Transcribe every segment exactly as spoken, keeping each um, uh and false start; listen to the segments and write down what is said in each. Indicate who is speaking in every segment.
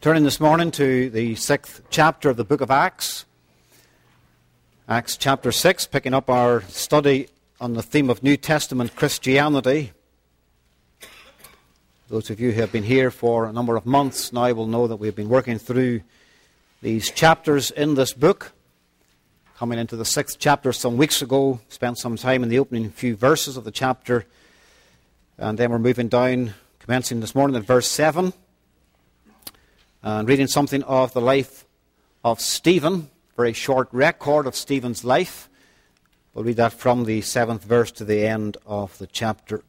Speaker 1: Turning this morning to the sixth chapter of the book of Acts. Acts chapter six, picking up our study on the theme of New Testament Christianity. Those of you who have been here for a number of months now will know that we've been working through these chapters in this book. Coming into the sixth chapter some weeks ago, spent some time in the opening few verses of the chapter, and then we're moving down, commencing this morning at verse seven. And reading something of the life of Stephen, very short record of Stephen's life. We'll read that from the seventh verse to the end of the chapter.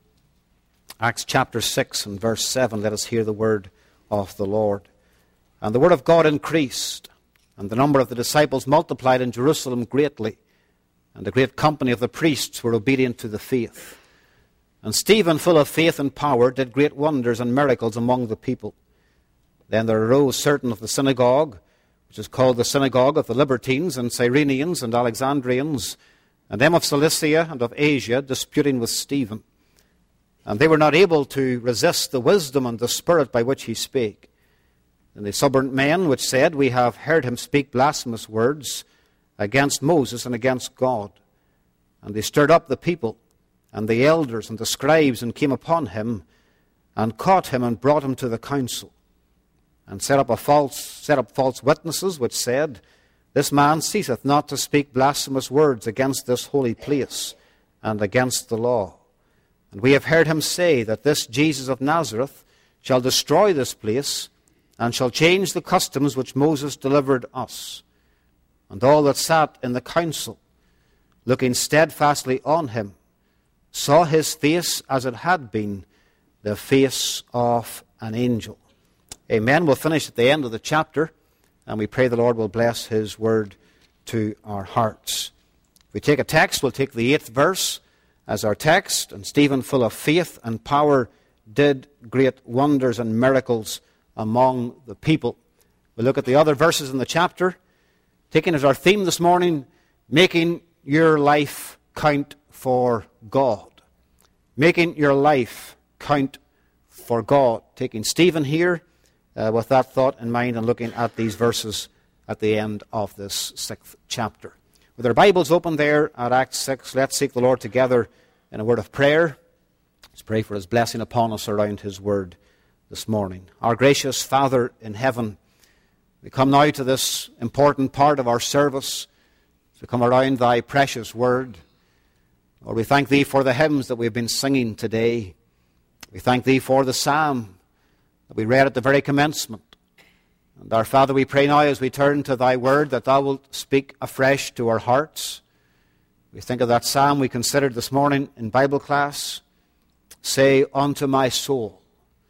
Speaker 1: Acts chapter six and verse seven, let us hear the word of the Lord. And the word of God increased, and the number of the disciples multiplied in Jerusalem greatly, and a great company of the priests were obedient to the faith. And Stephen, full of faith and power, did great wonders and miracles among the people. Then there arose certain of the synagogue, which is called the synagogue of the Libertines and Cyrenians and Alexandrians, and them of Cilicia and of Asia, disputing with Stephen. And they were not able to resist the wisdom and the spirit by which he spake. And the stubborn men which said, We have heard him speak blasphemous words against Moses and against God. And they stirred up the people and the elders and the scribes, and came upon him, and caught him, and brought him to the council. And set up a false, set up false witnesses, which said, This man ceaseth not to speak blasphemous words against this holy place, and against the law. And we have heard him say that this Jesus of Nazareth shall destroy this place, and shall change the customs which Moses delivered us. And all that sat in the council, looking steadfastly on him, saw his face as it had been, the face of an angel. Amen. We'll finish at the end of the chapter, and we pray the Lord will bless his word to our hearts. If we take a text, we'll take the eighth verse as our text. And Stephen, full of faith and power, did great wonders and miracles among the people. We'll look at the other verses in the chapter, taking as our theme this morning, making your life count for God. Making your life count for God. Taking Stephen here, Uh, with that thought in mind, and looking at these verses at the end of this sixth chapter. With our Bibles open there at Acts six, let's seek the Lord together in a word of prayer. Let's pray for his blessing upon us around his word this morning. Our gracious Father in heaven, we come now to this important part of our service, to come around thy precious word. Lord, we thank thee for the hymns that we've been singing today. We thank thee for the psalm that we read at the very commencement. And our Father, we pray now as we turn to thy word that thou wilt speak afresh to our hearts. We think of that psalm we considered this morning in Bible class. Say unto my soul.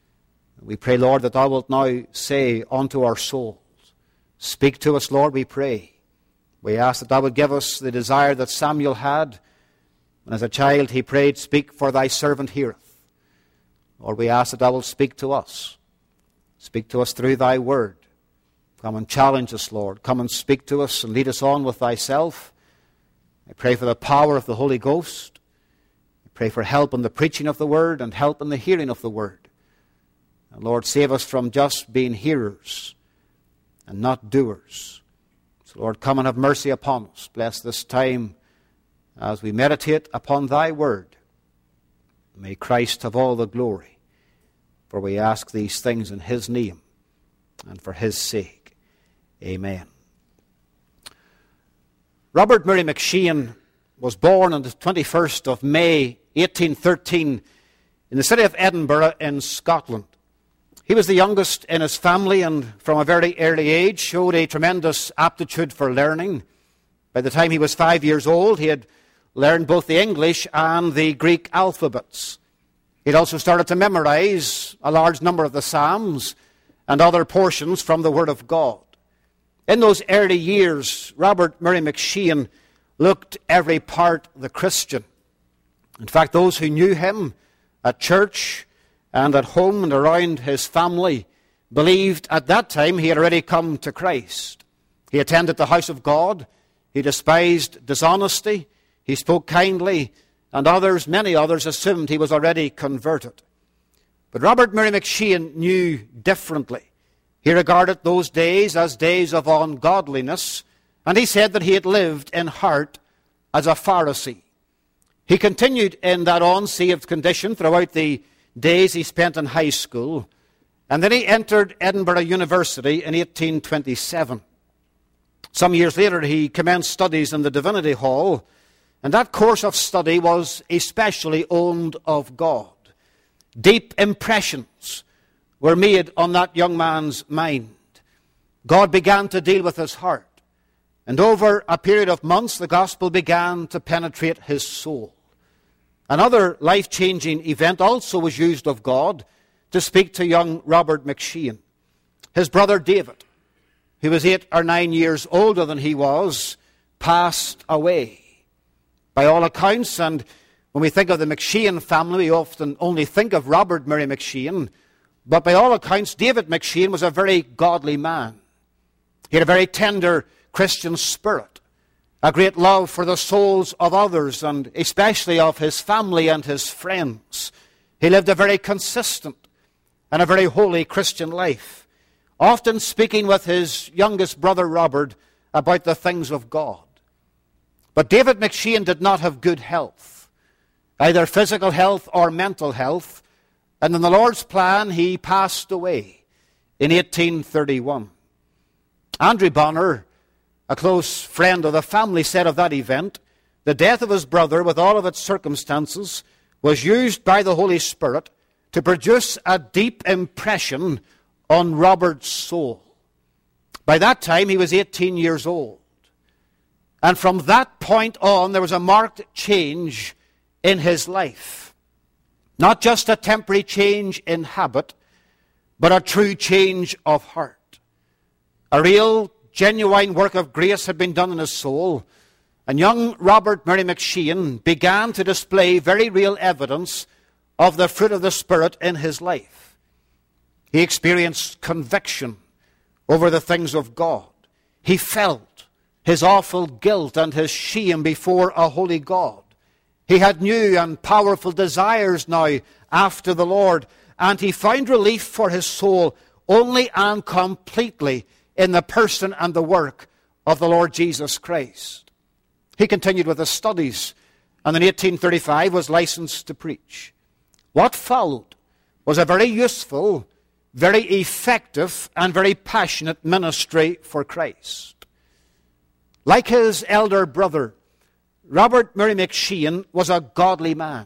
Speaker 1: We pray, Lord, that thou wilt now say unto our souls. Speak to us, Lord, we pray. We ask that thou would give us the desire that Samuel had when as a child he prayed, Speak, for thy servant heareth. Lord, we ask that thou wilt speak to us. Speak to us through thy word. Come and challenge us, Lord. Come and speak to us and lead us on with thyself. I pray for the power of the Holy Ghost. I pray for help in the preaching of the word and help in the hearing of the word. And Lord, save us from just being hearers and not doers. So Lord, come and have mercy upon us. Bless this time as we meditate upon thy word. May Christ have all the glory. For we ask these things in his name and for his sake. Amen. Robert Murray McShane was born on the twenty-first of May, eighteen thirteen, in the city of Edinburgh in Scotland. He was the youngest in his family, and from a very early age showed a tremendous aptitude for learning. By the time he was five years old, he had learned both the English and the Greek alphabets. He'd also started to memorize a large number of the Psalms and other portions from the Word of God. In those early years, Robert Murray McShane looked every part the Christian. In fact, those who knew him at church and at home and around his family believed at that time he had already come to Christ. He attended the house of God. He despised dishonesty. He spoke kindly, and others, many others, assumed he was already converted. But Robert Murray McShane knew differently. He regarded those days as days of ungodliness, and he said that he had lived in heart as a Pharisee. He continued in that unsaved condition throughout the days he spent in high school, and then he entered Edinburgh University in eighteen twenty-seven. Some years later, he commenced studies in the Divinity Hall, and that course of study was especially owned of God. Deep impressions were made on that young man's mind. God began to deal with his heart, and over a period of months, the gospel began to penetrate his soul. Another life-changing event also was used of God to speak to young Robert McShane. His brother David, who was eight or nine years older than he was, passed away. By all accounts, and when we think of the McShane family, we often only think of Robert Murray McShane, but by all accounts, David McShane was a very godly man. He had a very tender Christian spirit, a great love for the souls of others, and especially of his family and his friends. He lived a very consistent and a very holy Christian life, often speaking with his youngest brother Robert about the things of God. But David McShane did not have good health, either physical health or mental health, and in the Lord's plan he passed away in eighteen thirty-one. Andrew Bonner, a close friend of the family, said of that event, the death of his brother, with all of its circumstances, was used by the Holy Spirit to produce a deep impression on Robert's soul. By that time, he was eighteen years old. And from that point on, there was a marked change in his life. Not just a temporary change in habit, but a true change of heart. A real, genuine work of grace had been done in his soul, and young Robert Murray McShane began to display very real evidence of the fruit of the Spirit in his life. He experienced conviction over the things of God. He felt his awful guilt and his shame before a holy God. He had new and powerful desires now after the Lord, and he found relief for his soul only and completely in the person and the work of the Lord Jesus Christ. He continued with his studies, and in eighteen thirty-five was licensed to preach. What followed was a very useful, very effective, and very passionate ministry for Christ. Like his elder brother, Robert Murray McShane was a godly man.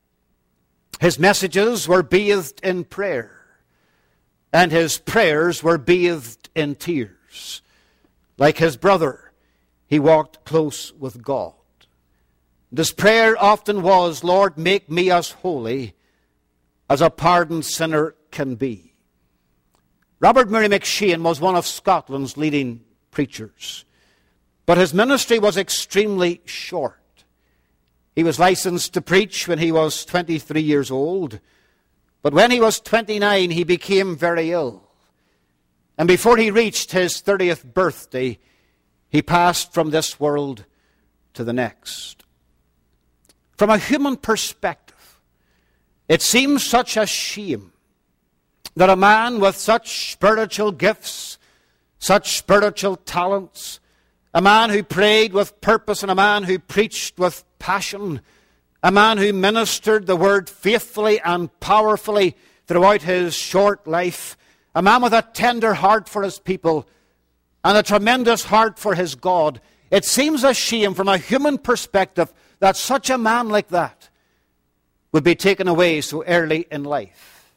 Speaker 1: His messages were bathed in prayer, and his prayers were bathed in tears. Like his brother, he walked close with God. And his prayer often was, Lord, make me as holy as a pardoned sinner can be. Robert Murray McShane was one of Scotland's leading preachers, but his ministry was extremely short. He was licensed to preach when he was twenty-three years old, but when he was twenty-nine, he became very ill. And before he reached his thirtieth birthday, he passed from this world to the next. From a human perspective, it seems such a shame that a man with such spiritual gifts, such spiritual talents, a man who prayed with purpose and a man who preached with passion, a man who ministered the word faithfully and powerfully throughout his short life, a man with a tender heart for his people and a tremendous heart for his God. It seems a shame from a human perspective that such a man like that would be taken away so early in life.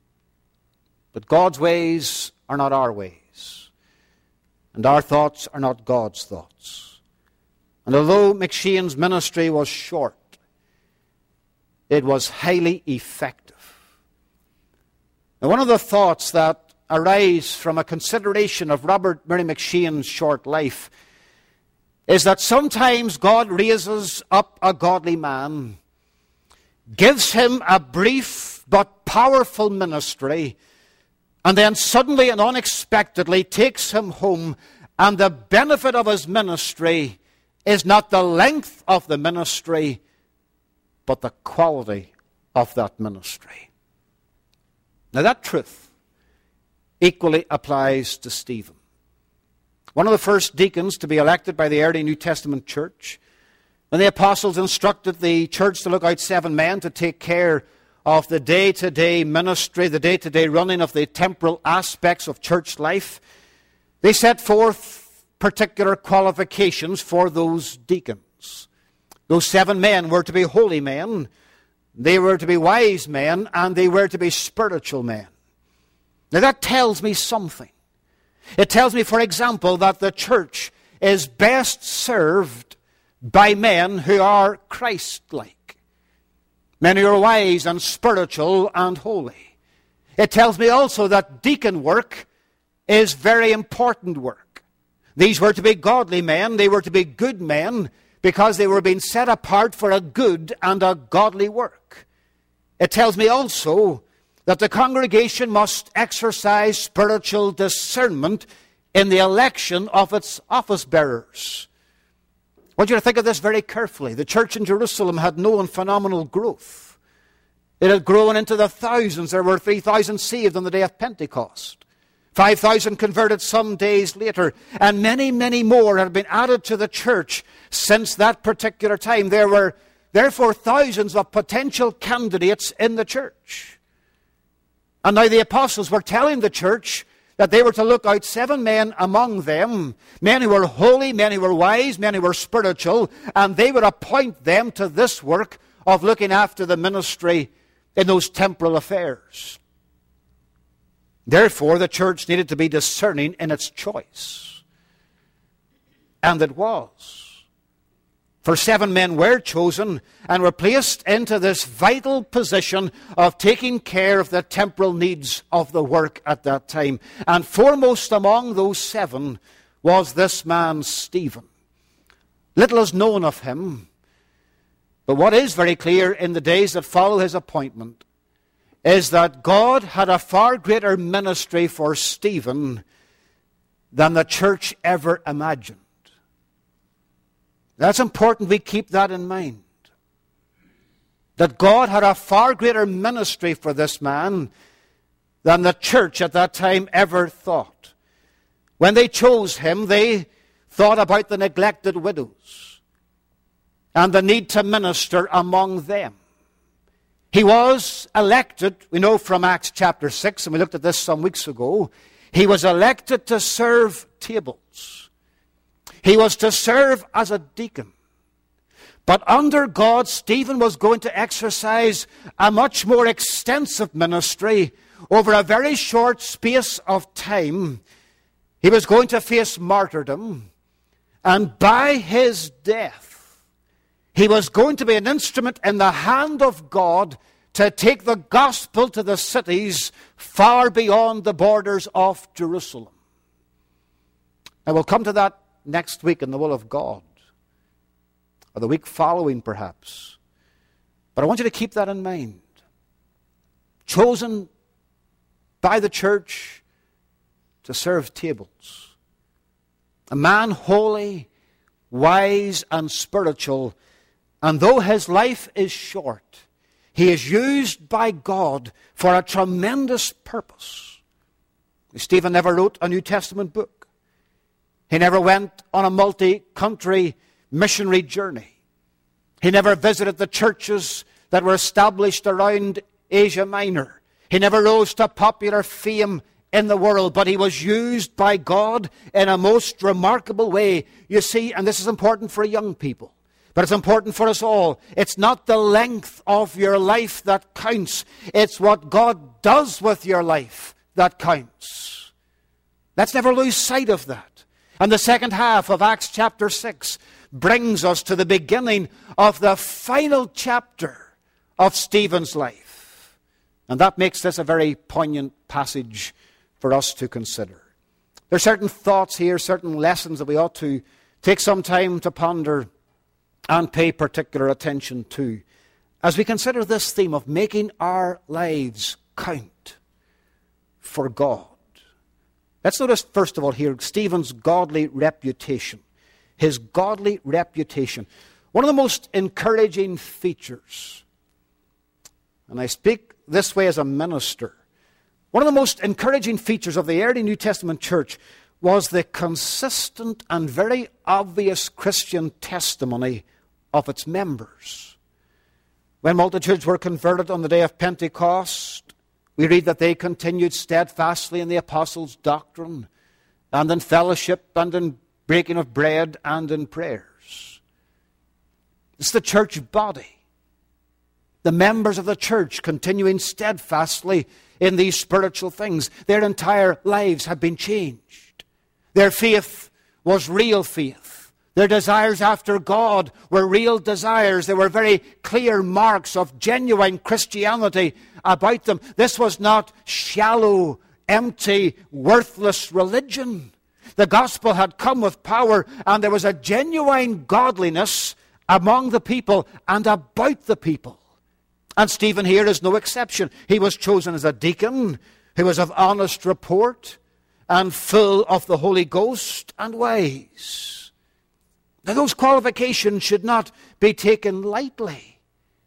Speaker 1: But God's ways are not our ways, and our thoughts are not God's thoughts. And although McShane's ministry was short, it was highly effective. Now, one of the thoughts that arise from a consideration of Robert Murray McShane's short life is that sometimes God raises up a godly man, gives him a brief but powerful ministry, and then suddenly and unexpectedly takes him home, and the benefit of his ministry is not the length of the ministry, but the quality of that ministry. Now that truth equally applies to Stephen. One of the first deacons to be elected by the early New Testament church. When the apostles instructed the church to look out seven men to take care of the day-to-day ministry, the day-to-day running of the temporal aspects of church life, they set forth particular qualifications for those deacons. Those seven men were to be holy men, they were to be wise men, and they were to be spiritual men. Now that tells me something. It tells me, for example, that the church is best served by men who are Christ-like, men who are wise and spiritual and holy. It tells me also that deacon work is very important work. These were to be godly men, they were to be good men, because they were being set apart for a good and a godly work. It tells me also that the congregation must exercise spiritual discernment in the election of its office bearers. I want you to think of this very carefully. The church in Jerusalem had known phenomenal growth. It had grown into the thousands. There were three thousand saved on the day of Pentecost. five thousand converted some days later. And many, many more had been added to the church since that particular time. There were therefore thousands of potential candidates in the church. And now the apostles were telling the church that they were to look out seven men among them, men who were holy, men who were wise, men who were spiritual, and they would appoint them to this work of looking after the ministry in those temporal affairs. Therefore, the church needed to be discerning in its choice. And it was. For seven men were chosen and were placed into this vital position of taking care of the temporal needs of the work at that time. And foremost among those seven was this man, Stephen. Little is known of him, but what is very clear in the days that follow his appointment is that God had a far greater ministry for Stephen than the church ever imagined. That's important we keep that in mind. That God had a far greater ministry for this man than the church at that time ever thought. When they chose him, they thought about the neglected widows and the need to minister among them. He was elected, we know from Acts chapter six, and we looked at this some weeks ago, he was elected to serve tables. He was to serve as a deacon. But under God, Stephen was going to exercise a much more extensive ministry over a very short space of time. He was going to face martyrdom, and by his death, he was going to be an instrument in the hand of God to take the gospel to the cities far beyond the borders of Jerusalem. I will come to that next week in the will of God, or the week following perhaps. But I want you to keep that in mind. Chosen by the church to serve tables. A man holy, wise, and spiritual, and though his life is short, he is used by God for a tremendous purpose. Stephen never wrote a New Testament book. He never went on a multi-country missionary journey. He never visited the churches that were established around Asia Minor. He never rose to popular fame in the world, but he was used by God in a most remarkable way. You see, and this is important for young people, but it's important for us all. It's not the length of your life that counts. It's what God does with your life that counts. Let's never lose sight of that. And the second half of Acts chapter six brings us to the beginning of the final chapter of Stephen's life. And that makes this a very poignant passage for us to consider. There are certain thoughts here, certain lessons that we ought to take some time to ponder and pay particular attention to as we consider this theme of making our lives count for God. Let's notice, first of all, here, Stephen's godly reputation. His godly reputation. One of the most encouraging features, and I speak this way as a minister, One of the most encouraging features of the early New Testament church was the consistent and very obvious Christian testimony of its members. When multitudes were converted on the day of Pentecost, we read that they continued steadfastly in the apostles' doctrine, and in fellowship, and in breaking of bread, and in prayers. It's the church body, the members of the church continuing steadfastly in these spiritual things. Their entire lives had been changed. Their faith was real faith. Their desires after God were real desires. There were very clear marks of genuine Christianity about them. This was not shallow, empty, worthless religion. The gospel had come with power, and there was a genuine godliness among the people and about the people. And Stephen here is no exception. He was chosen as a deacon. He was of honest report and full of the Holy Ghost and wise. Now, those qualifications should not be taken lightly.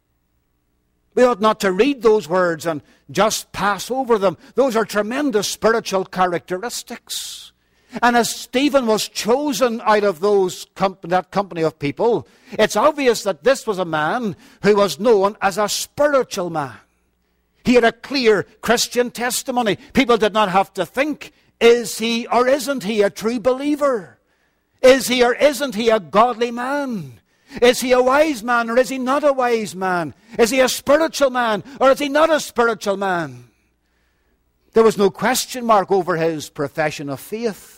Speaker 1: We ought not to read those words and just pass over them. Those are tremendous spiritual characteristics. And as Stephen was chosen out of those comp- that company of people, it's obvious that this was a man who was known as a spiritual man. He had a clear Christian testimony. People did not have to think, is he or isn't he a true believer? Is he or isn't he a godly man? Is he a wise man or is he not a wise man? Is he a spiritual man or is he not a spiritual man? There was no question mark over his profession of faith.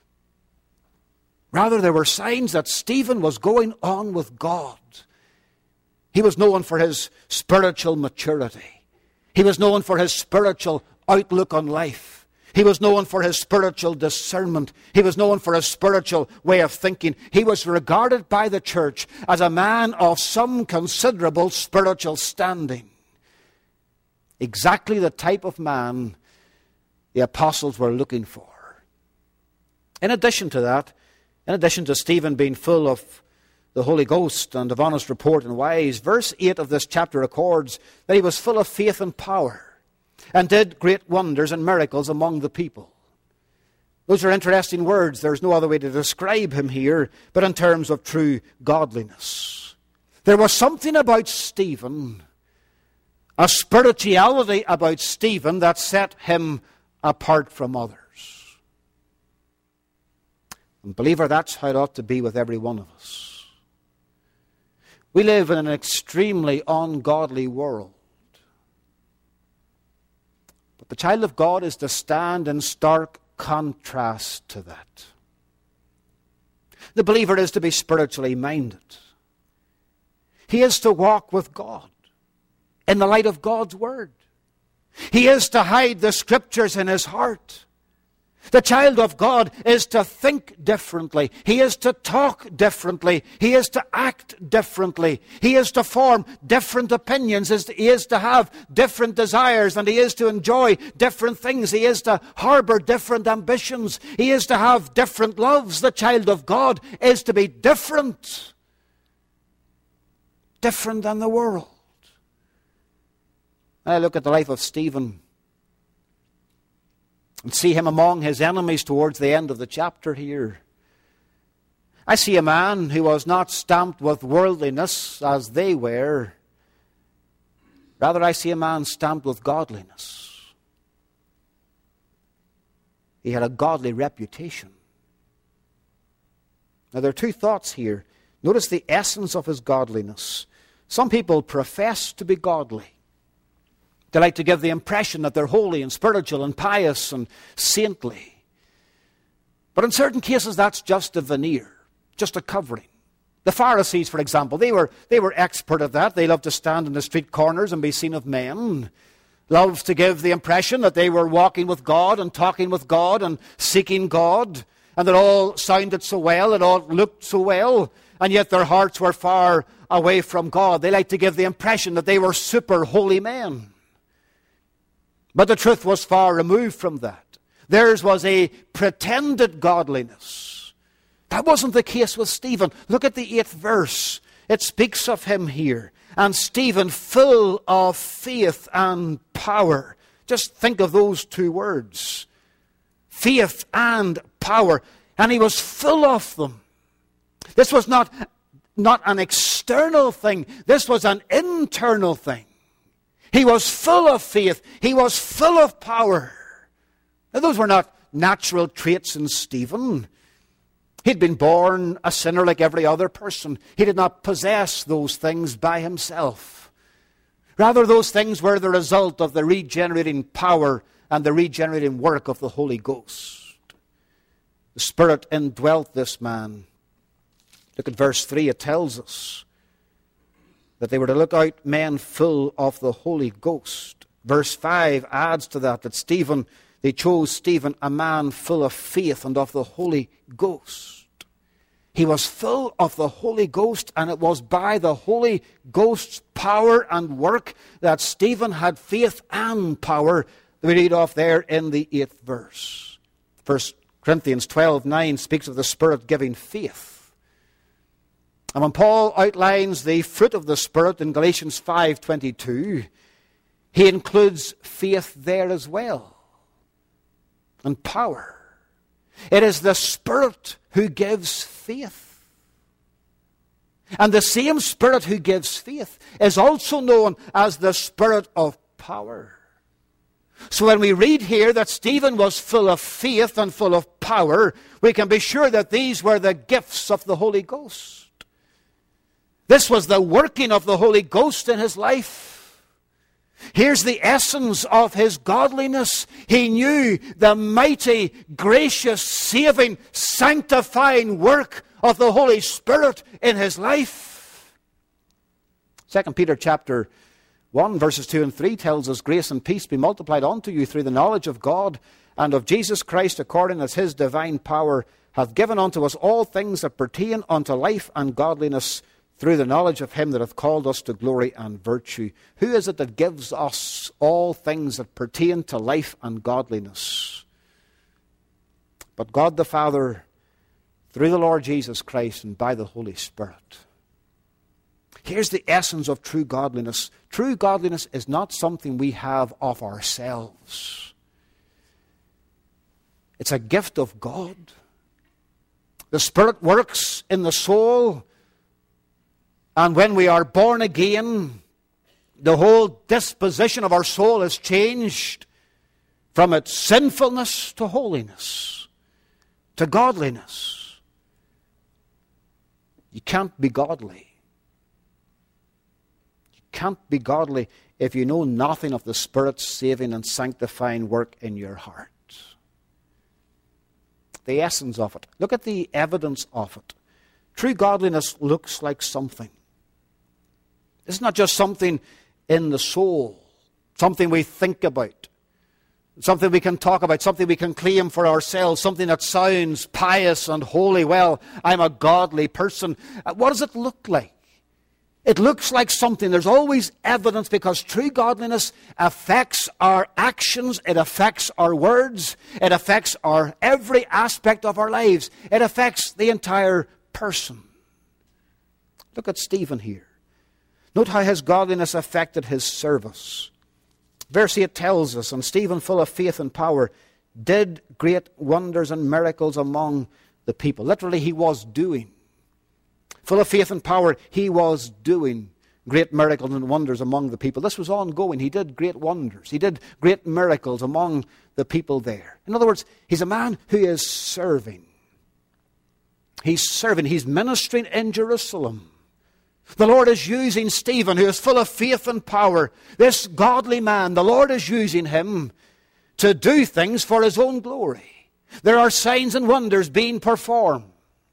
Speaker 1: Rather, there were signs that Stephen was going on with God. He was known for his spiritual maturity. He was known for his spiritual outlook on life. He was known for his spiritual discernment. He was known for his spiritual way of thinking. He was regarded by the church as a man of some considerable spiritual standing. Exactly the type of man the apostles were looking for. In addition to that, in addition to Stephen being full of the Holy Ghost and of honest report and wise, verse eight of this chapter records that he was full of faith and power and did great wonders and miracles among the people. Those are interesting words. There's no other way to describe him here but in terms of true godliness. There was something about Stephen, a spirituality about Stephen that set him apart from others. And believer, that's how it ought to be with every one of us. We live in an extremely ungodly world. But the child of God is to stand in stark contrast to that. The believer is to be spiritually minded. He is to walk with God in the light of God's Word. He is to hide the Scriptures in his heart. The child of God is to think differently. He is to talk differently. He is to act differently. He is to form different opinions. He is to have different desires, and he is to enjoy different things. He is to harbor different ambitions. He is to have different loves. The child of God is to be different. Different than the world. I look at the life of Stephen and see him among his enemies towards the end of the chapter here. I see a man who was not stamped with worldliness as they were. Rather, I see a man stamped with godliness. He had a godly reputation. Now, there are two thoughts here. Notice the essence of his godliness. Some people profess to be godly. They like to give the impression that they're holy and spiritual and pious and saintly. But in certain cases, that's just a veneer, just a covering. The Pharisees, for example, they were, they were expert at that. They loved to stand in the street corners and be seen of men. Loved to give the impression that they were walking with God and talking with God and seeking God. And it all sounded so well, it all looked so well. And yet their hearts were far away from God. They liked to give the impression that they were super holy men. But the truth was far removed from that. Theirs was a pretended godliness. That wasn't the case with Stephen. Look at the eighth verse. It speaks of him here. And Stephen, full of faith and power. Just think of those two words. Faith and power. And he was full of them. This was not, not an external thing. This was an internal thing. He was full of faith. He was full of power. Now, those were not natural traits in Stephen. He'd been born a sinner like every other person. He did not possess those things by himself. Rather, those things were the result of the regenerating power and the regenerating work of the Holy Ghost. The Spirit indwelt this man. Look at verse three. It tells us that they were to look out men full of the Holy Ghost. Verse five adds to that, that Stephen, they chose Stephen, a man full of faith and of the Holy Ghost. He was full of the Holy Ghost, and it was by the Holy Ghost's power and work that Stephen had faith and power. We read off there in the eighth verse. First Corinthians twelve nine speaks of the Spirit giving faith. And when Paul outlines the fruit of the Spirit in Galatians five twenty-two, he includes faith there as well, and power. It is the Spirit who gives faith. And the same Spirit who gives faith is also known as the Spirit of power. So when we read here that Stephen was full of faith and full of power, we can be sure that these were the gifts of the Holy Ghost. This was the working of the Holy Ghost in his life. Here's the essence of his godliness. He knew the mighty, gracious, saving, sanctifying work of the Holy Spirit in his life. Second Peter chapter one, verses two and three tells us, grace and peace be multiplied unto you through the knowledge of God and of Jesus Christ, according as his divine power hath given unto us all things that pertain unto life and godliness, through the knowledge of him that hath called us to glory and virtue. Who is it that gives us all things that pertain to life and godliness? But God the Father, through the Lord Jesus Christ and by the Holy Spirit. Here's the essence of true godliness. True godliness is not something we have of ourselves. It's a gift of God. The Spirit works in the soul. And when we are born again, the whole disposition of our soul is changed from its sinfulness to holiness, to godliness. You can't be godly. You can't be godly if you know nothing of the Spirit's saving and sanctifying work in your heart. The essence of it. Look at the evidence of it. True godliness looks like something. It's not just something in the soul, something we think about, something we can talk about, something we can claim for ourselves, something that sounds pious and holy. Well, I'm a godly person. What does it look like? It looks like something. There's always evidence, because true godliness affects our actions, it affects our words, it affects our every aspect of our lives. It affects the entire person. Look at Stephen here. Note how his godliness affected his service. Verse eight tells us, and Stephen, full of faith and power, did great wonders and miracles among the people. Literally, he was doing. Full of faith and power, he was doing great miracles and wonders among the people. This was ongoing. He did great wonders. He did great miracles among the people there. In other words, he's a man who is serving. He's serving. He's ministering in Jerusalem. The Lord is using Stephen, who is full of faith and power. This godly man, the Lord is using him to do things for his own glory. There are signs and wonders being performed.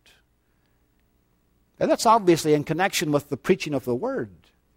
Speaker 1: Now, that's obviously in connection with the preaching of the Word.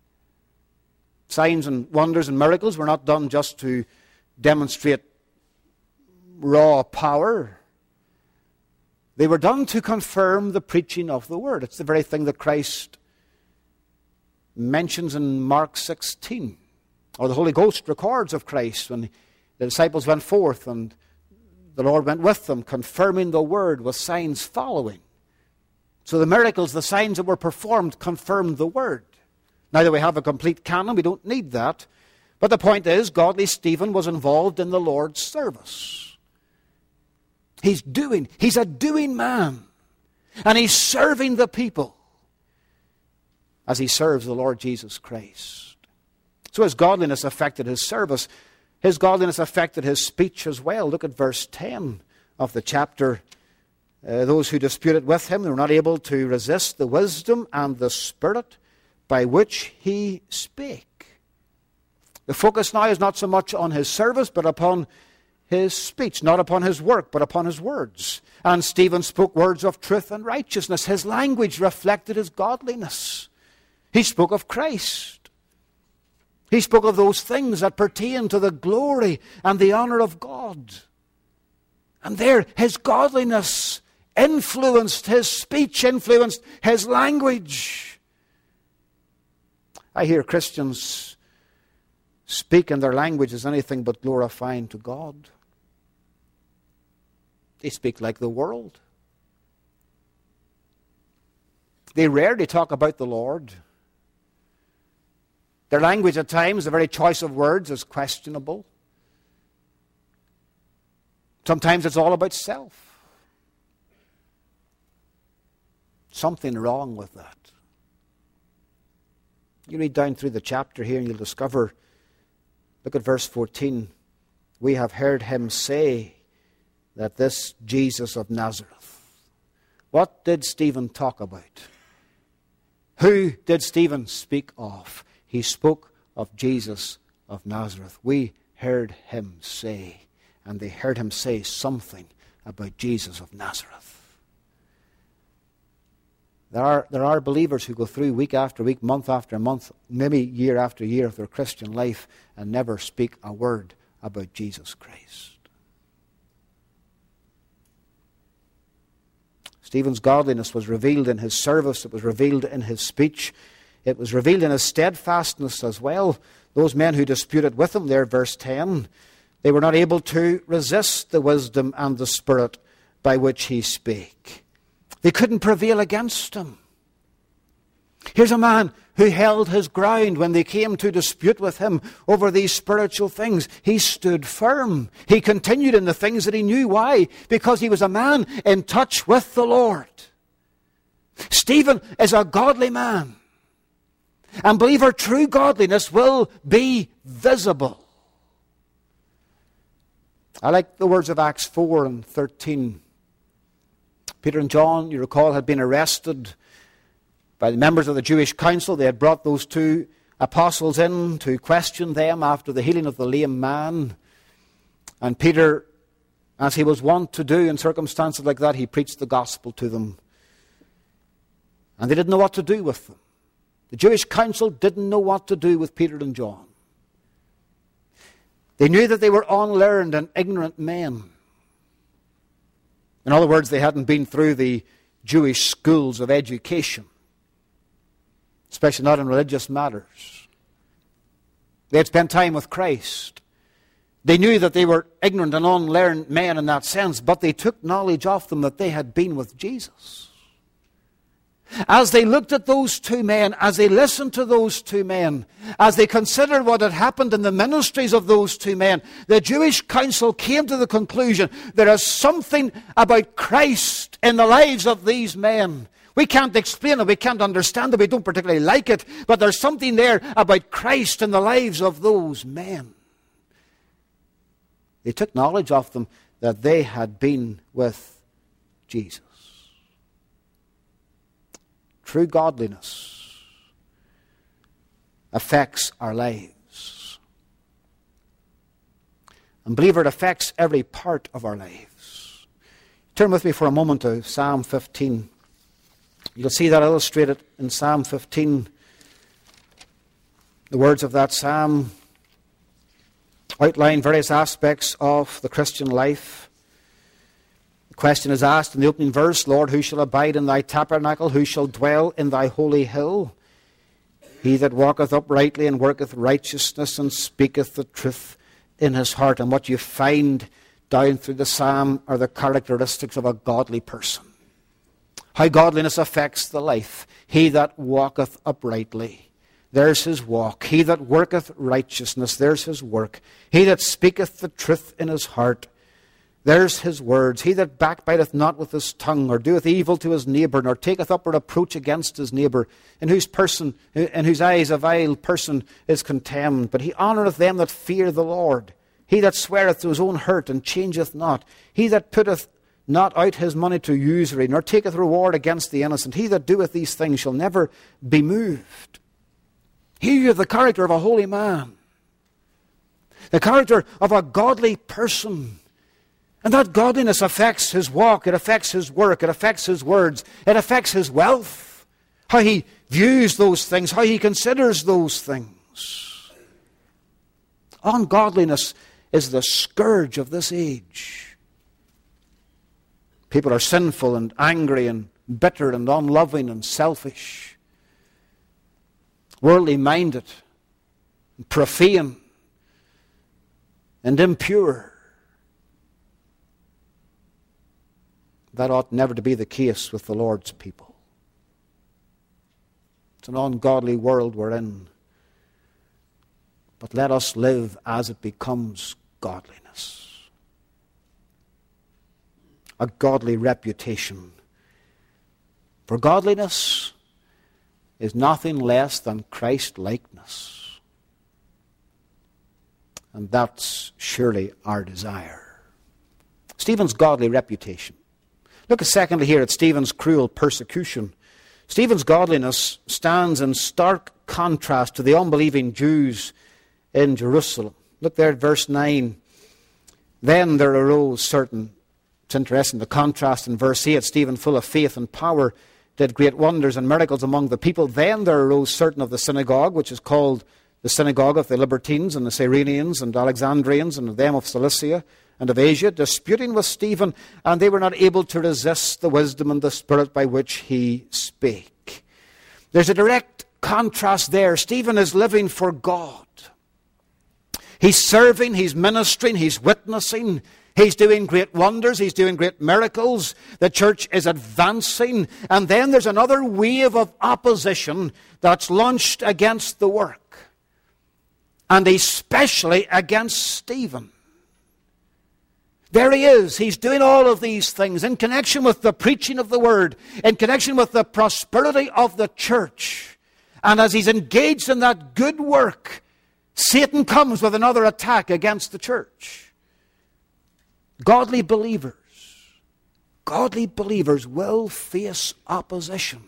Speaker 1: Signs and wonders and miracles were not done just to demonstrate raw power. They were done to confirm the preaching of the Word. It's the very thing that Christ mentions in Mark sixteen, or the Holy Ghost records of Christ when the disciples went forth and the Lord went with them, confirming the Word with signs following. So the miracles, the signs that were performed, confirmed the Word. Now that we have a complete canon, we don't need that. But the point is, godly Stephen was involved in the Lord's service. He's doing, he's a doing man. And he's serving the people as he serves the Lord Jesus Christ. So his godliness affected his service. His godliness affected his speech as well. Look at verse ten of the chapter. Uh, those who disputed with him, they were not able to resist the wisdom and the spirit by which he spake. The focus now is not so much on his service, but upon his speech, not upon his work, but upon his words. And Stephen spoke words of truth and righteousness. His language reflected his godliness. He spoke of Christ. He spoke of those things that pertain to the glory and the honor of God. And there, his godliness influenced his speech, influenced his language. I hear Christians speak in their language as anything but glorifying to God. They speak like the world. They rarely talk about the Lord. Their language at times, the very choice of words, is questionable. Sometimes it's all about self. Something wrong with that. You read down through the chapter here and you'll discover, look at verse fourteen. We have heard him say that this Jesus of Nazareth. What did Stephen talk about? Who did Stephen speak of? He spoke of Jesus of Nazareth. We heard him say, and they heard him say something about Jesus of Nazareth. There are, there are believers who go through week after week, month after month, maybe year after year of their Christian life and never speak a word about Jesus Christ. Stephen's godliness was revealed in his service. It was revealed in his speech. It was revealed in his steadfastness as well. Those men who disputed with him, there, verse ten, they were not able to resist the wisdom and the spirit by which he spake. They couldn't prevail against him. Here's a man who held his ground when they came to dispute with him over these spiritual things. He stood firm. He continued in the things that he knew. Why? Because he was a man in touch with the Lord. Stephen is a godly man. And believer, true godliness will be visible. I like the words of Acts four and thirteen. Peter and John, you recall, had been arrested by the members of the Jewish council. They had brought those two apostles in to question them after the healing of the lame man. And Peter, as he was wont to do in circumstances like that, he preached the gospel to them. And they didn't know what to do with them. The Jewish council didn't know what to do with Peter and John. They knew that they were unlearned and ignorant men. In other words, they hadn't been through the Jewish schools of education, especially not in religious matters. They had spent time with Christ. They knew that they were ignorant and unlearned men in that sense, but they took knowledge of them that they had been with Jesus. As they looked at those two men, as they listened to those two men, as they considered what had happened in the ministries of those two men, the Jewish council came to the conclusion there is something about Christ in the lives of these men. We can't explain it, we can't understand it, we don't particularly like it, but there's something there about Christ in the lives of those men. They took knowledge of them that they had been with Jesus. True godliness affects our lives. And believer, it affects every part of our lives. Turn with me for a moment to Psalm fifteen. You'll see that illustrated in Psalm fifteen. The words of that psalm outline various aspects of the Christian life. The question is asked in the opening verse, Lord, who shall abide in thy tabernacle? Who shall dwell in thy holy hill? He that walketh uprightly and worketh righteousness and speaketh the truth in his heart. And what you find down through the psalm are the characteristics of a godly person. How godliness affects the life. He that walketh uprightly. there's his walk. He that worketh righteousness, there's his work. He that speaketh the truth in his heart, there's his words. He that backbiteth not with his tongue, or doeth evil to his neighbour, nor taketh up a reproach against his neighbour, in whose person, in whose eyes a vile person is contemned. But he honoureth them that fear the Lord. He that sweareth to his own hurt, and changeth not. He that putteth not out his money to usury, nor taketh reward against the innocent. He that doeth these things shall never be moved. Here you have the character of a holy man, the character of a godly person. And that godliness affects his walk, it affects his work, it affects his words, it affects his wealth, how he views those things, how he considers those things. Ungodliness is the scourge of this age. People are sinful and angry and bitter and unloving and selfish, worldly minded, profane and impure. That ought never to be the case with the Lord's people. It's an ungodly world we're in. But let us live as it becomes godliness. A godly reputation. For godliness is nothing less than Christ-likeness. And that's surely our desire. Stephen's godly reputation. Look secondly here at Stephen's cruel persecution. Stephen's godliness stands in stark contrast to the unbelieving Jews in Jerusalem. Look there at verse nine. Then there arose certain, it's interesting, the contrast in verse eight, Stephen full of faith and power did great wonders and miracles among the people. Then there arose certain of the synagogue, which is called the synagogue of the Libertines and the Cyrenians and Alexandrians and of them of Cilicia and of Asia, disputing with Stephen, and they were not able to resist the wisdom and the spirit by which he spake. There's a direct contrast there. Stephen is living for God. He's serving, he's ministering, he's witnessing, he's doing great wonders, he's doing great miracles. The church is advancing, and then there's another wave of opposition that's launched against the work, and especially against Stephen. There he is. He's doing all of these things in connection with the preaching of the word, in connection with the prosperity of the church. And as he's engaged in that good work, Satan comes with another attack against the church. Godly believers, godly believers will face opposition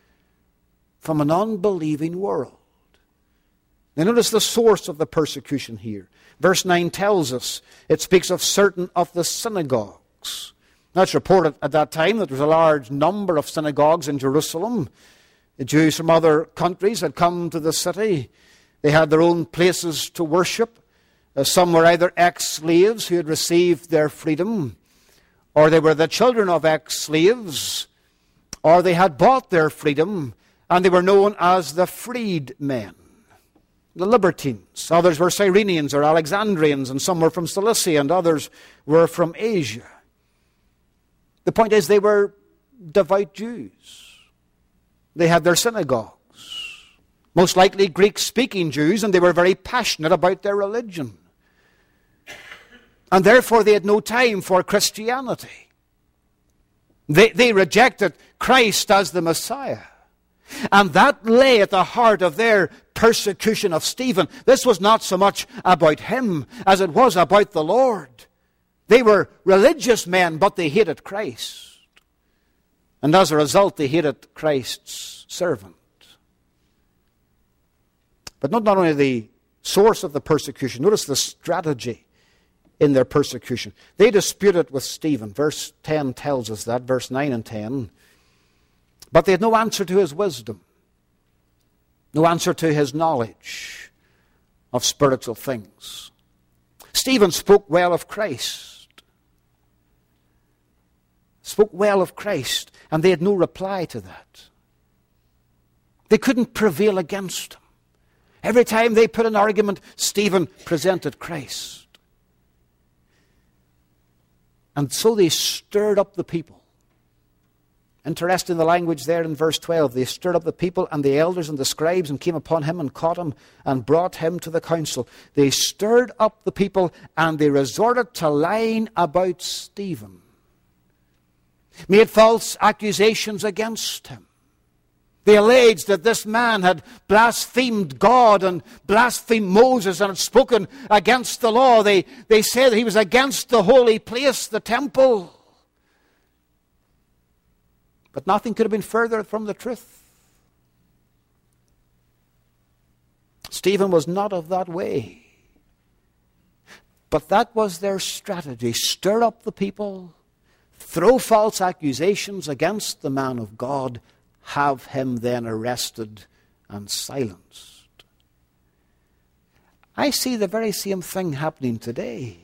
Speaker 1: from an unbelieving world. Now notice the source of the persecution here. Verse nine tells us, it speaks of certain of the synagogues. Now it's reported at that time that there was a large number of synagogues in Jerusalem. The Jews from other countries had come to the city. They had their own places to worship. Uh, some were either ex-slaves who had received their freedom, or they were the children of ex-slaves, or they had bought their freedom, and they were known as the freedmen. The Libertines. Others were Cyrenians or Alexandrians, and some were from Cilicia, and others were from Asia. The point is, they were devout Jews. They had their synagogues. Most likely Greek-speaking Jews, and they were very passionate about their religion. And therefore they had no time for Christianity. They, they rejected Christ as the Messiah. And that lay at the heart of their persecution of Stephen. This was not so much about him as it was about the Lord. They were religious men, but they hated Christ. And as a result, they hated Christ's servant. But not, not only the source of the persecution, notice the strategy in their persecution. They disputed with Stephen. Verse ten tells us that, verse nine and ten. But they had no answer to his wisdom, no answer to his knowledge of spiritual things. Stephen spoke well of Christ, spoke well of Christ, and they had no reply to that. They couldn't prevail against him. Every time they put an argument, Stephen presented Christ. And so they stirred up the people Interesting the language there in verse twelve. They stirred up the people and the elders and the scribes and came upon him and caught him and brought him to the council. They stirred up the people and they resorted to lying about Stephen. Made false accusations against him. They alleged that this man had blasphemed God and blasphemed Moses and had spoken against the law. They, they said he was against the holy place, the temple. But nothing could have been further from the truth. Stephen was not of that way. But that was their strategy. Stir up the people, throw false accusations against the man of God, have him then arrested and silenced. I see the very same thing happening today.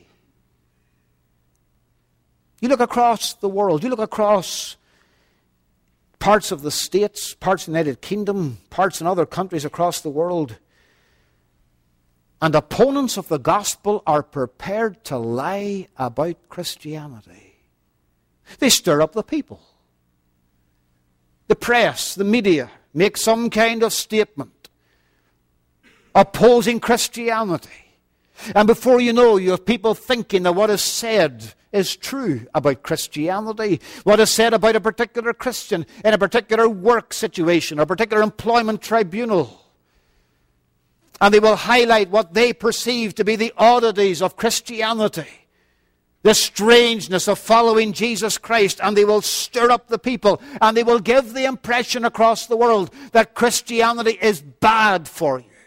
Speaker 1: You look across the world, you look across parts of the States, parts of the United Kingdom, parts in other countries across the world, and opponents of the gospel are prepared to lie about Christianity. They stir up the people. The press, the media, make some kind of statement opposing Christianity. And before you know, you have people thinking that what is said is true about Christianity. What is said about a particular Christian in a particular work situation, or a particular employment tribunal. And they will highlight what they perceive to be the oddities of Christianity, the strangeness of following Jesus Christ, and they will stir up the people, and they will give the impression across the world that Christianity is bad for you.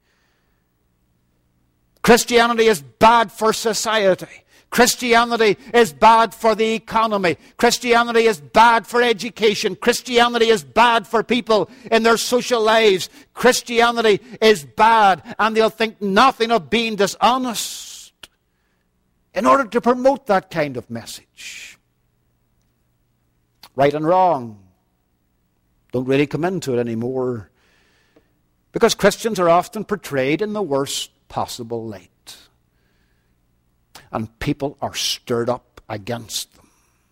Speaker 1: Christianity is bad for society. Christianity is bad for the economy. Christianity is bad for education. Christianity is bad for people in their social lives. Christianity is bad, and they'll think nothing of being dishonest in order to promote that kind of message. Right and wrong don't really come into it anymore, because Christians are often portrayed in the worst possible light. And people are stirred up against them.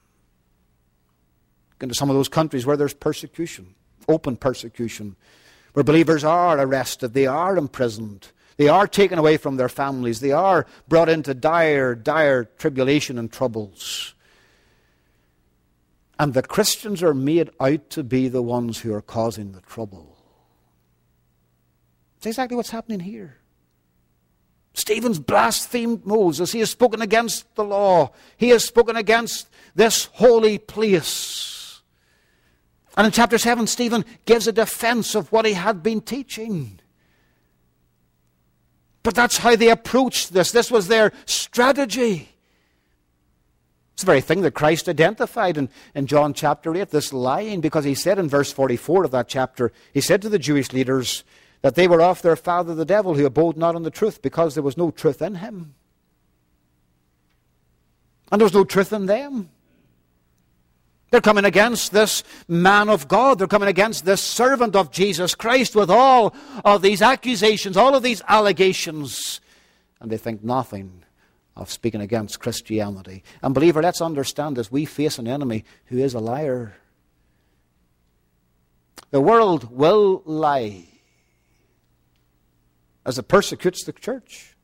Speaker 1: Go into some of those countries where there's persecution, open persecution, where believers are arrested, they are imprisoned, they are taken away from their families, they are brought into dire, dire tribulation and troubles. And the Christians are made out to be the ones who are causing the trouble. It's exactly what's happening here. Stephen's blasphemed Moses. He has spoken against the law. He has spoken against this holy place. And in chapter seven, Stephen gives a defense of what he had been teaching. But that's how they approached this. This was their strategy. It's the very thing that Christ identified in, in John chapter eight, this lying, because he said in verse forty-four of that chapter, he said to the Jewish leaders that they were of their father the devil, who abode not in the truth, because there was no truth in him. And there was no truth in them. They're coming against this man of God. They're coming against this servant of Jesus Christ with all of these accusations, all of these allegations. And they think nothing of speaking against Christianity. And believer, let's understand this. We face an enemy who is a liar. The world will lie as it persecutes the church.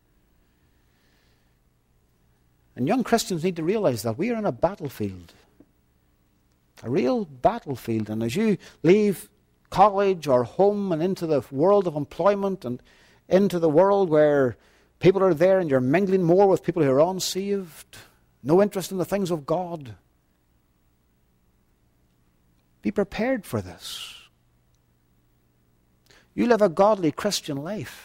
Speaker 1: And young Christians need to realize that we are in a battlefield. A real battlefield. And as you leave college or home and into the world of employment and into the world where people are there and you're mingling more with people who are unsaved, no interest in the things of God, be prepared for this. You live a godly Christian life.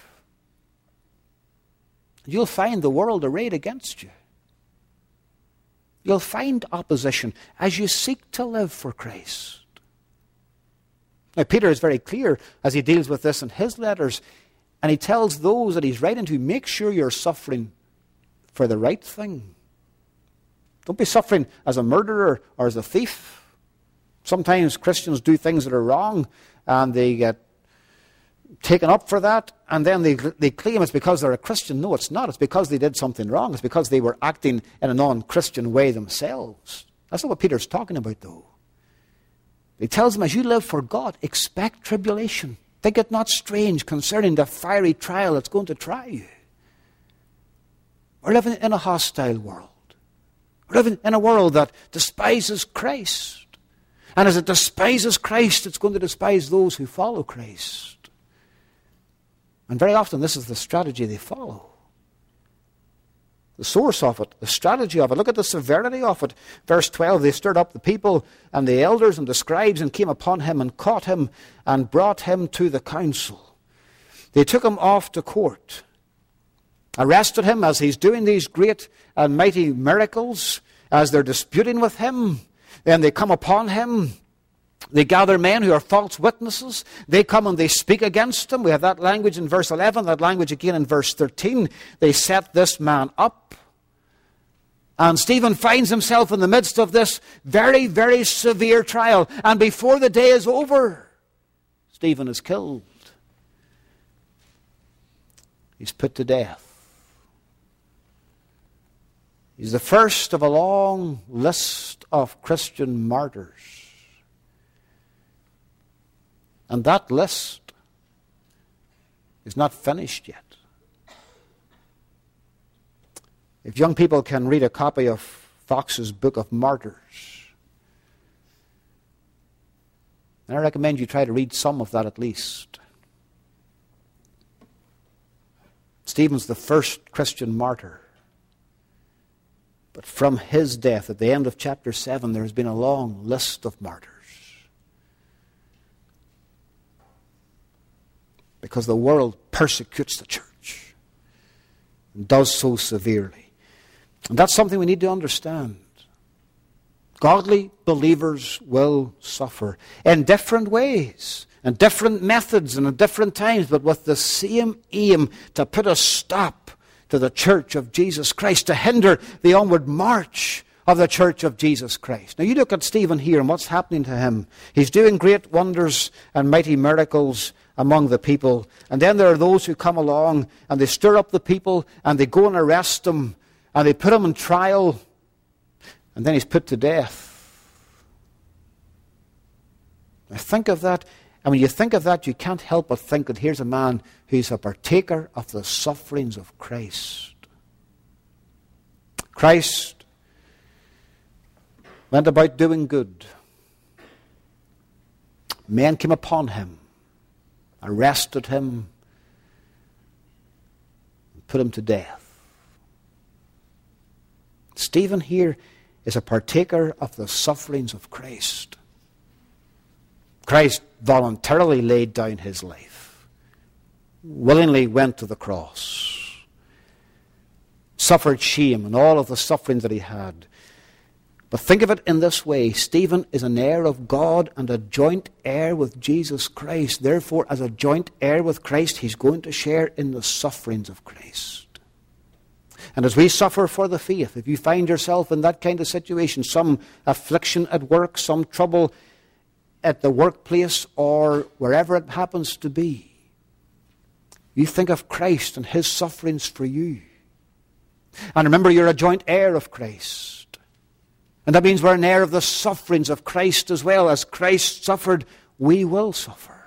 Speaker 1: You'll find the world arrayed against you. You'll find opposition as you seek to live for Christ. Now, Peter is very clear as he deals with this in his letters, and he tells those that he's writing to, make sure you're suffering for the right thing. Don't be suffering as a murderer or as a thief. Sometimes Christians do things that are wrong, and they get taken up for that, and then they, they claim it's because they're a Christian. No, it's not. It's because they did something wrong. It's because they were acting in a non-Christian way themselves. That's not what Peter's talking about, though. He tells them, as you live for God, expect tribulation. Think it not strange concerning the fiery trial that's going to try you. We're living in a hostile world. We're living in a world that despises Christ. And as it despises Christ, it's going to despise those who follow Christ. And very often this is the strategy they follow. The source of it, the strategy of it. Look at the severity of it. Verse twelve, they stirred up the people and the elders and the scribes and came upon him and caught him and brought him to the council. They took him off to court, arrested him as he's doing these great and mighty miracles, as they're disputing with him. Then they come upon him. They gather men who are false witnesses. They come and they speak against him. We have that language in verse eleven, that language again in verse thirteen. They set this man up. And Stephen finds himself in the midst of this very, very severe trial. And before the day is over, Stephen is killed. He's put to death. He's the first of a long list of Christian martyrs. And that list is not finished yet. If young people can read a copy of Fox's Book of Martyrs, I recommend you try to read some of that at least. Stephen's the first Christian martyr. But from his death, at the end of chapter seven, there has been a long list of martyrs. Because the world persecutes the church and does so severely. And that's something we need to understand. Godly believers will suffer in different ways, in different methods and at different times, but with the same aim to put a stop to the church of Jesus Christ, to hinder the onward march of the church of Jesus Christ. Now you look at Stephen here and what's happening to him. He's doing great wonders and mighty miracles among the people. And then there are those who come along and they stir up the people and they go and arrest him and they put him on trial and then he's put to death. Now think of that. And when you think of that, you can't help but think that here's a man who's a partaker of the sufferings of Christ. Christ went about doing good. Men came upon him, arrested him, and put him to death. Stephen here is a partaker of the sufferings of Christ. Christ voluntarily laid down his life, willingly went to the cross, suffered shame and all of the sufferings that he had. But think of it in this way. Stephen is an heir of God and a joint heir with Jesus Christ. Therefore, as a joint heir with Christ, he's going to share in the sufferings of Christ. And as we suffer for the faith, if you find yourself in that kind of situation, some affliction at work, some trouble at the workplace or wherever it happens to be, you think of Christ and his sufferings for you. And remember, you're a joint heir of Christ. And that means we're an heir of the sufferings of Christ as well. As Christ suffered, we will suffer.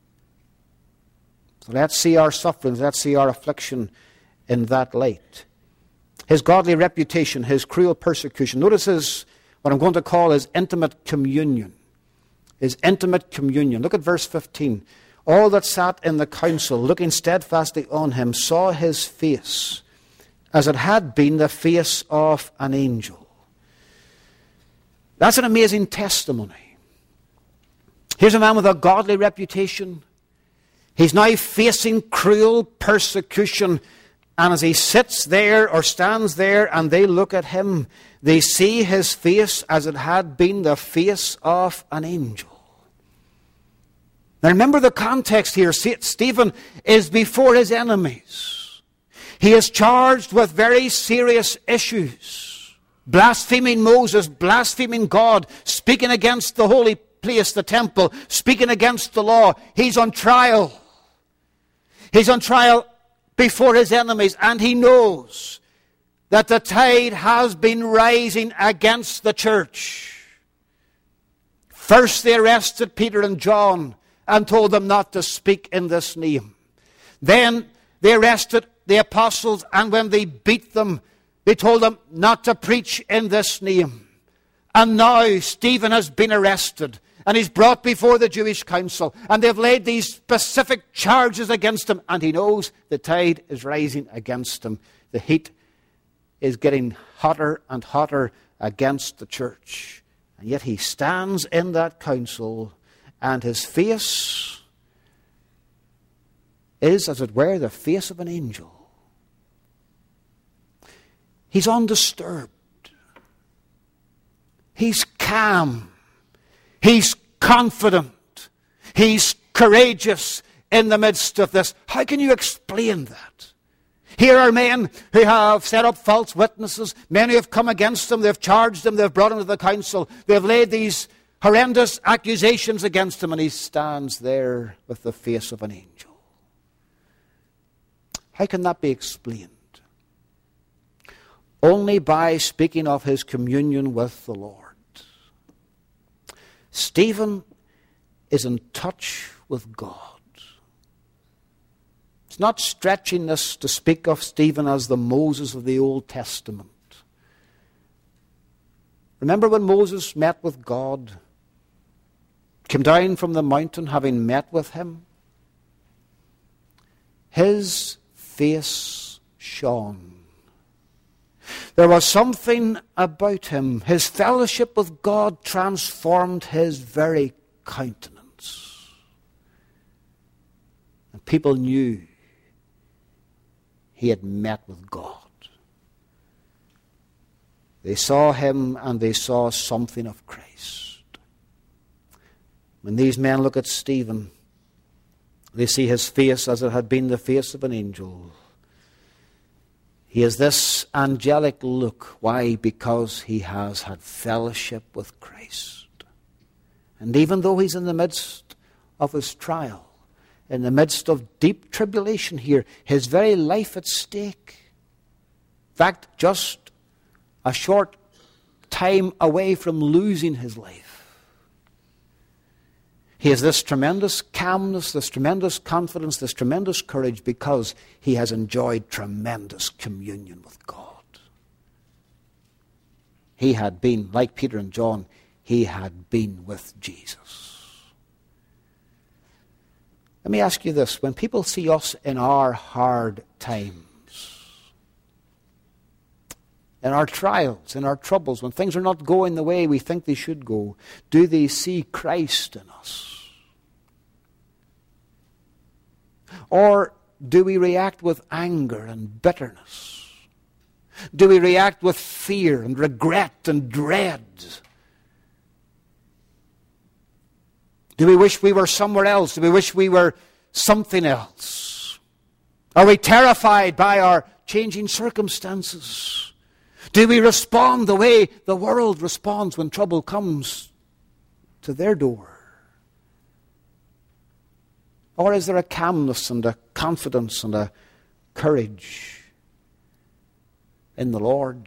Speaker 1: So let's see our sufferings, let's see our affliction in that light. His godly reputation, his cruel persecution. Notice his, what I'm going to call his intimate communion. His intimate communion. Look at verse fifteen. All that sat in the council, looking steadfastly on him, saw his face as it had been the face of an angel. That's an amazing testimony. Here's a man with a godly reputation. He's now facing cruel persecution. And as he sits there or stands there and they look at him, they see his face as it had been the face of an angel. Now remember the context here. Stephen is before his enemies. He is charged with very serious issues. Blaspheming Moses, blaspheming God, speaking against the holy place, the temple, speaking against the law. He's on trial. He's on trial before his enemies, and he knows that the tide has been rising against the church. First they arrested Peter and John and told them not to speak in this name. Then they arrested the apostles, and when they beat them, they told them not to preach in this name. And now Stephen has been arrested, and he's brought before the Jewish council, and they've laid these specific charges against him, and he knows the tide is rising against him. The heat is getting hotter and hotter against the church. And yet he stands in that council, and his face is, as it were, the face of an angel. He's undisturbed. He's calm. He's confident. He's courageous in the midst of this. How can you explain that? Here are men who have set up false witnesses. Many have come against him. They've charged him. They've brought him to the council. They've laid these horrendous accusations against him, and he stands there with the face of an angel. How can that be explained? Only by speaking of his communion with the Lord. Stephen is in touch with God. It's not stretching this to speak of Stephen as the Moses of the Old Testament. Remember when Moses met with God, came down from the mountain having met with him? His face shone. There was something about him. His fellowship with God transformed his very countenance. And people knew he had met with God. They saw him and they saw something of Christ. When these men look at Stephen, they see his face as it had been the face of an angel. He has this angelic look. Why? Because he has had fellowship with Christ. And even though he's in the midst of his trial, in the midst of deep tribulation here, his very life at stake, in fact, just a short time away from losing his life, he has this tremendous calmness, this tremendous confidence, this tremendous courage because he has enjoyed tremendous communion with God. He had been, like Peter and John, he had been with Jesus. Let me ask you this. When people see us in our hard times, in our trials, in our troubles, when things are not going the way we think they should go, do they see Christ in us? Or do we react with anger and bitterness? Do we react with fear and regret and dread? Do we wish we were somewhere else? Do we wish we were something else? Are we terrified by our changing circumstances? Do we respond the way the world responds when trouble comes to their door? Or is there a calmness and a confidence and a courage in the Lord?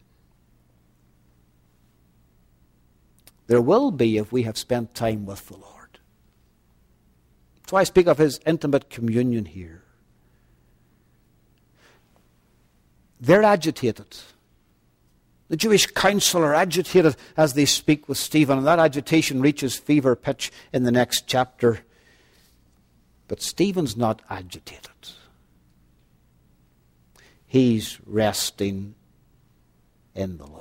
Speaker 1: There will be if we have spent time with the Lord. So I speak of his intimate communion here. They're agitated. The Jewish council are agitated as they speak with Stephen, and that agitation reaches fever pitch in the next chapter. But Stephen's not agitated. He's resting in the Lord.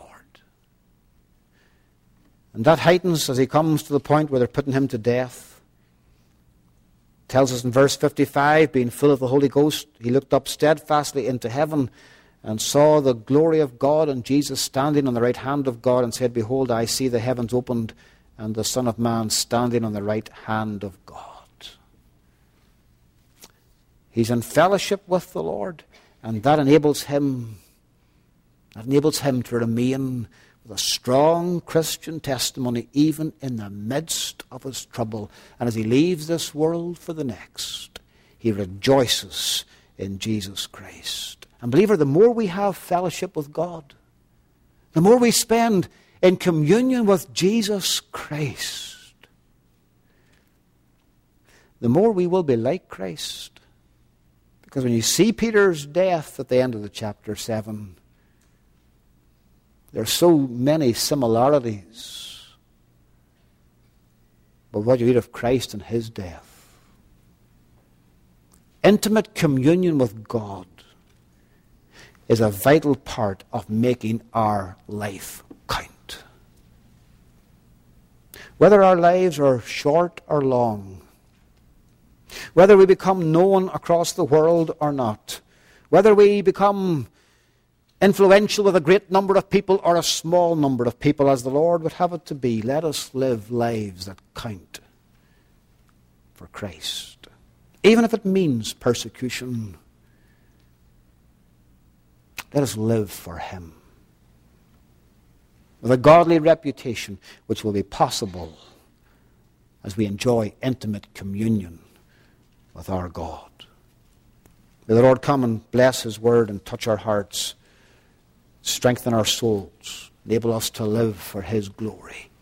Speaker 1: And that heightens as he comes to the point where they're putting him to death. It tells us in verse fifty-five, being full of the Holy Ghost, he looked up steadfastly into heaven and saw the glory of God and Jesus standing on the right hand of God, and said, Behold, I see the heavens opened and the Son of Man standing on the right hand of God. He's in fellowship with the Lord, and that enables him, that enables him to remain with a strong Christian testimony even in the midst of his trouble. And as he leaves this world for the next, he rejoices in Jesus Christ. And believer, the more we have fellowship with God, the more we spend in communion with Jesus Christ, the more we will be like Christ. Because when you see Peter's death at the end of the chapter seven, there are so many similarities. But what you read of Christ and his death, intimate communion with God is a vital part of making our life count. Whether our lives are short or long, whether we become known across the world or not, whether we become influential with a great number of people or a small number of people, as the Lord would have it to be, let us live lives that count for Christ. Even if it means persecution, let us live for him with a godly reputation which will be possible as we enjoy intimate communion with our God. May the Lord come and bless his word and touch our hearts, strengthen our souls, enable us to live for his glory.